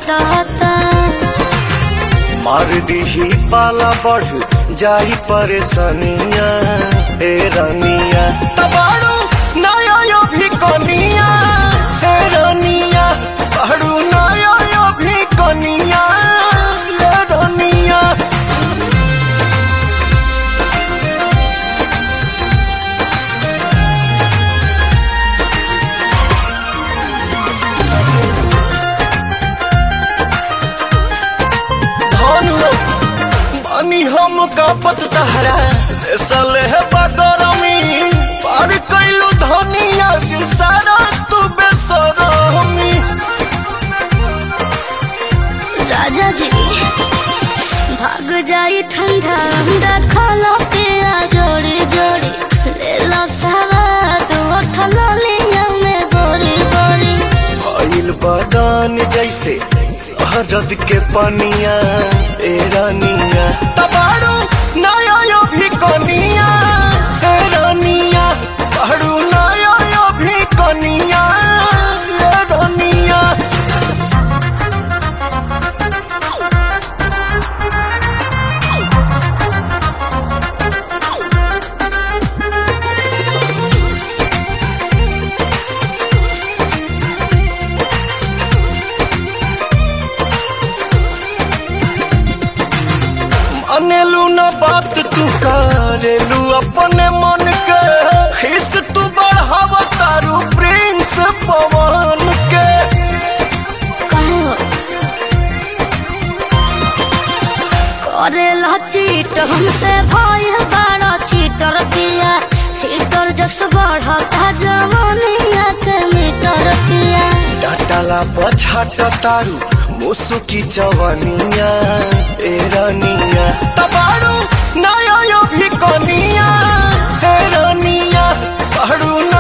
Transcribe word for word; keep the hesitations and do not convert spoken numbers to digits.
दाता मार दीही पाला बढ़ जाई परेशानिया ए रानिया तबाड़ू नया यो भी कनिया ए रानिया बाड़ू नया यो भी कनिया ए रानिया हम कापत तहरा सले बदरमी पार कैलू धनिया सारा तू बेसरमी राजा जी भाग जाई ठंडा ठंडा खाला के आ जोड़ी जोड़ी ले लो सारा तू उठलो लिया में बोरी बोरी भइल बदान जैसे शहरद के पनिया ए रानिया तबाड़ू नया यो भी कनिया ए रानिया बाड़ू नया यो भी कनिया ए रानिया अनेलू न बात तू करेलू अपने मन के खिस तू बढ़ाव तारू प्रिंस पवन के कहो करेला चीट हमसे भय बड़ा चीटर पिया हीटर जस बढ़ता जवानिया के मीटर पिया डाटाला पछाट तारू मुसुकी जवानिया ए रानिया तबाड़ू नया यो भी कनिया ए रानिया बाड़ू